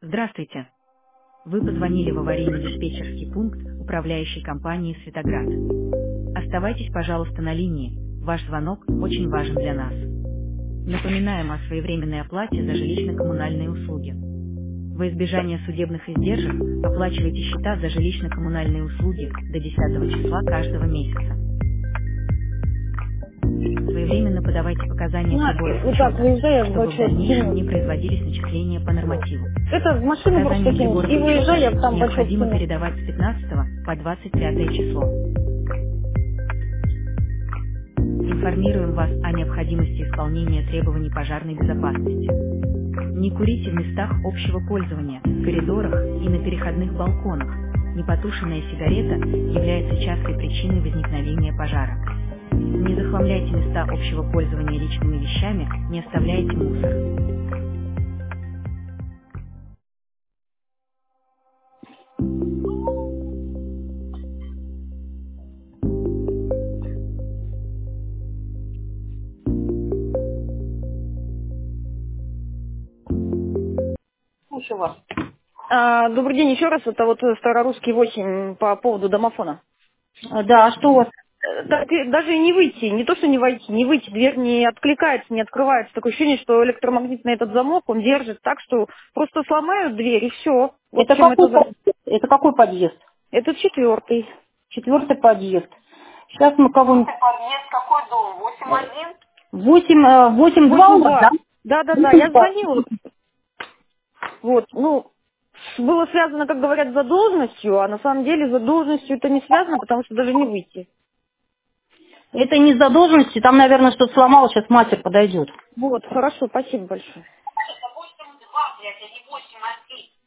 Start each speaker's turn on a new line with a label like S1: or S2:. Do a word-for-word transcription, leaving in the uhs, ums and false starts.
S1: Здравствуйте. Вы позвонили в аварийно-диспетчерский пункт управляющей компании «Светоград». Оставайтесь, пожалуйста, на линии. Ваш звонок очень важен для нас. Напоминаем о своевременной оплате за жилищно-коммунальные услуги. Во избежание судебных издержек оплачивайте счета за жилищно-коммунальные услуги до десятого числа каждого месяца. Своевременно подавайте показания приборов
S2: Вот так
S1: учета,
S2: выезжая в
S1: чтобы в дальнейшем не
S2: Бачевскину.
S1: производились начисления по нормативу.
S2: Это в машину просто
S1: Показания
S2: кинуть.
S1: приборов
S2: И
S1: учета
S2: выезжая там
S1: необходимо
S2: Бачевскину.
S1: передавать с пятнадцатого по двадцать пятое число. Информируем вас о необходимости исполнения требований пожарной безопасности. Не курите в местах общего пользования, в коридорах и на переходных балконах. Непотушенная сигарета является частой причиной возникновения пожара. Не захламляйте места общего пользования личными вещами, не оставляйте мусор.
S2: Слушаю вас. А, добрый день еще раз. Это вот Старорусский восемь по поводу домофона.
S3: А, Да, а что у вас?
S2: Э, Так и даже и не выйти, не то что не войти, не выйти, дверь не откликается, не открывается. Такое ощущение, что электромагнитный этот замок, он держит так, что просто сломают дверь и все. Вот
S3: Это
S2: чем это
S3: какой
S2: за...
S3: подъезд? Это какой подъезд?
S2: Это четвертый.
S3: Четвертый подъезд. Сейчас мы кого-нибудь...
S4: Подъезд, какой дом? восемь один?
S3: Восемь, э, восемь два у
S2: Восемь
S3: вас, да?
S2: два. Да-да-да,
S3: Восемь
S2: я
S3: два.
S2: звонила. Вот, ну, было связано, как говорят, с задолженностью, а на самом деле с задолженностью это не связано, потому что даже не выйти.
S3: Это не с задолженности, там, наверное, что-то сломалось, сейчас мастер подойдет.
S2: Вот, хорошо, спасибо большое.
S4: Это восемь два, блядь, а не восемь один.